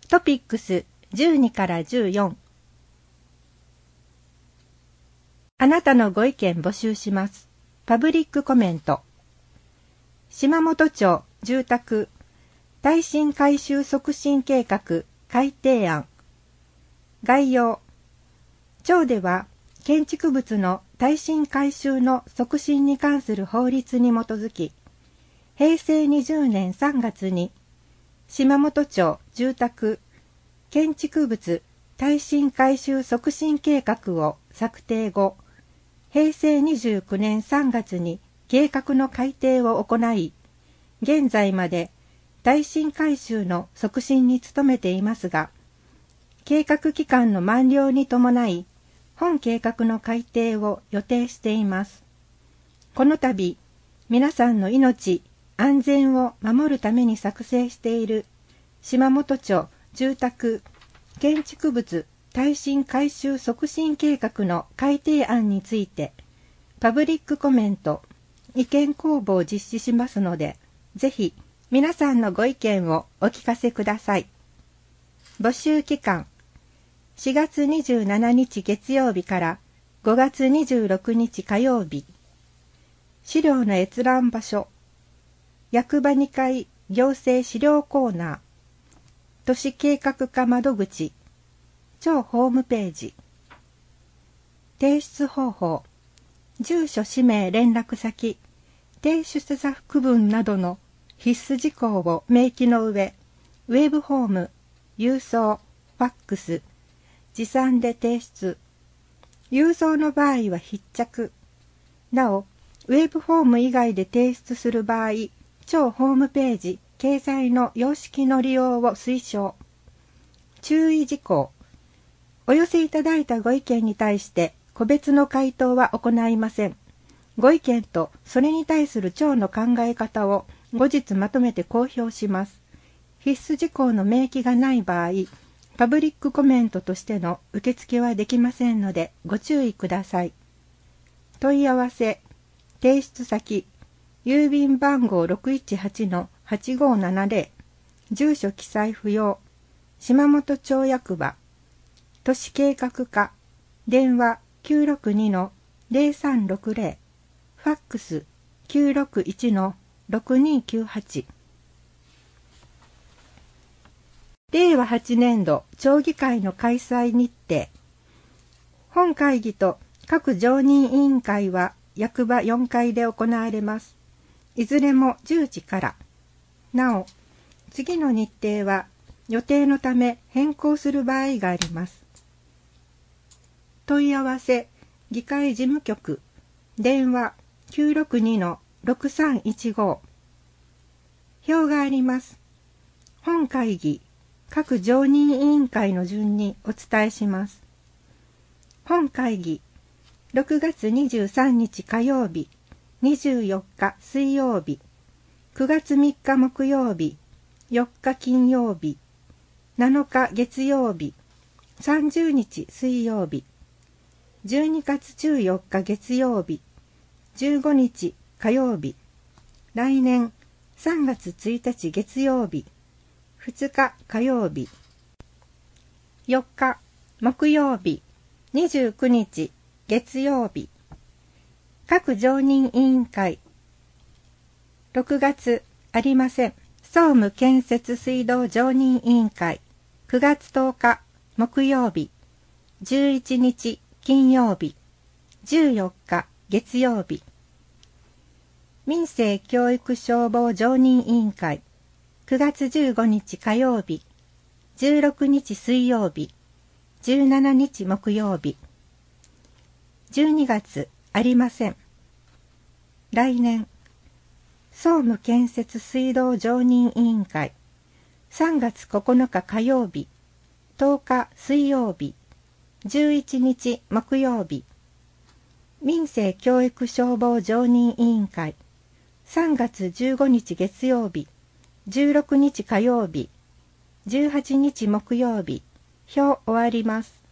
トピックス12から14。あなたのご意見募集します。パブリックコメント。島本町住宅耐震改修促進計画改定案。概要。町では建築物の耐震改修の促進に関する法律に基づき、平成20年3月に島本町住宅建築物耐震改修促進計画を策定後、平成29年3月に計画の改定を行い、現在まで耐震改修の促進に努めていますが、計画期間の満了に伴い、本計画の改定を予定しています。この度、皆さんの命、安全を守るために作成している島本町住宅建築物耐震改修促進計画の改定案について、パブリックコメント、意見公募を実施しますので、ぜひ皆さんのご意見をお聞かせください。募集期間、4月27日月曜日から5月26日火曜日。資料の閲覧場所、役場2階行政資料コーナー、都市計画課窓口、町ホームページ。提出方法、住所氏名連絡先、提出者区分などの必須事項を明記の上、ウェブフォーム、郵送、ファックス、持参で提出。郵送の場合は必着。なお、ウェブフォーム以外で提出する場合、町ホームページ掲載の様式の利用を推奨。注意事項。お寄せいただいたご意見に対して個別の回答は行いません。ご意見とそれに対する町の考え方を後日まとめて公表します。必須事項の明記がない場合、パブリックコメントとしての受付はできませんのでご注意ください。問い合わせ、提出先、郵便番号 618-8570、住所記載不要、島本町役場、都市計画課、電話 962-0360、ファックス 961-6298。令和8年度町議会の開催日程。本会議と各常任委員会は役場4階で行われます。いずれも10時から。なお、次の日程は予定のため変更する場合があります。問い合わせ、議会事務局、電話 962-6315。表があります。本会議、各常任委員会の順にお伝えします。本会議、6月23日火曜日、24日水曜日、9月3日木曜日、4日金曜日、7日月曜日、30日水曜日、12月14日月曜日、15日火曜日、来年3月1日月曜日、2日火曜日、4日木曜日、29日月曜日。各常任委員会。6月ありません。総務建設水道常任委員会。9月10日木曜日、11日金曜日、14日月曜日。民政教育消防常任委員会。9月15日火曜日、16日水曜日、17日木曜日。12月ありません。来年、総務建設水道常任委員会。3月9日火曜日、10日水曜日、11日木曜日。民政教育消防常任委員会。3月15日月曜日、16日火曜日、18日木曜日。表終わります。